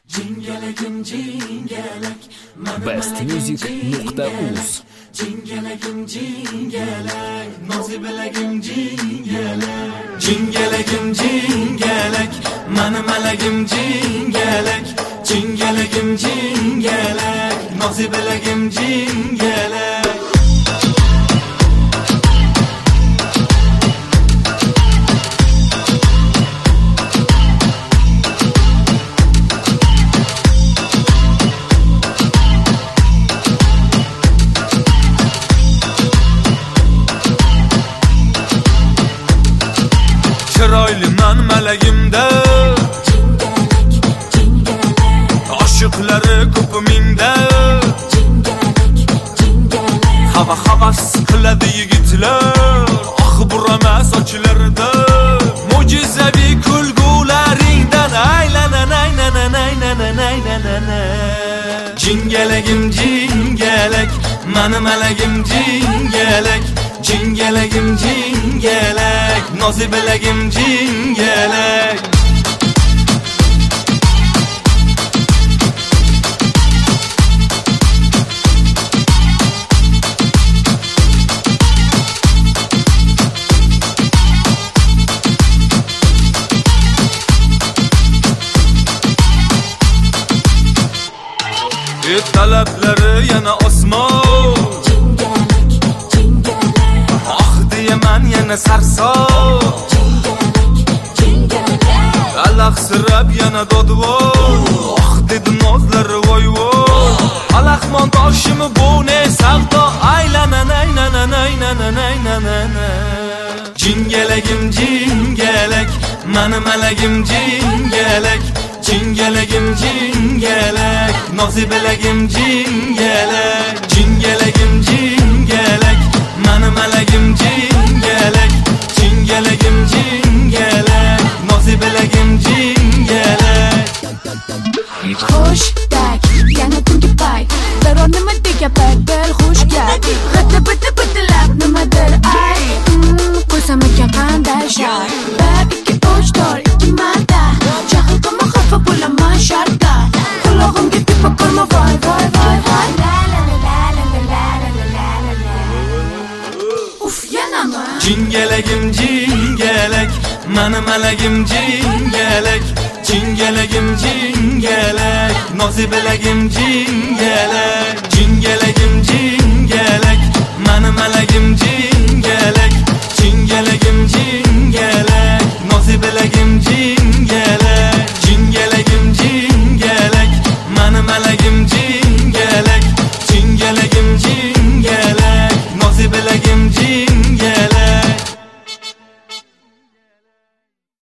Jingalagim jingalak, bestmusic.uz. Jingalagim jingalak, nozibalagim jingalak. Jingalagim jingalak, mana malagim jingalak. Jingalagim jingalak, nozibalagim jingalak. Chiroyliman malagimda oshiqlari ko'p mingda havas qiladi yigitlar oq burama sochlarida mo'jizaviy kulgularingdan aylanana jingalagim jingalak mana malagim jingalak jingalagim jingalak nozibalagim jingalak. Talablari yana osmon ah diyaman yana sarson alahsirab yana dodvoy ah dedi nozlari voy voy alahmon toshimi bu ne savdo aylanana jingalagim jingalak mana malagim jingalak jingalagim jingalak nozibalagim jingalak jingalagim jingalak mana malagim jingalak jingalagim jingalak nozibalagim jingalak. Xushdak yana tungi pay daror nima degapay bel xushgap g'ata bitilab nimadir ay qo'ysam ekan qanday shay bir ikki uch to'rt ikki marta jahl qilma xafa bo'laman shartta qulog'imga tepa ko'rma voy voy voy voy uf yanama Jingalagim jingalak mana malagim jingalak jingalagim jingalak nozibalagim jingalak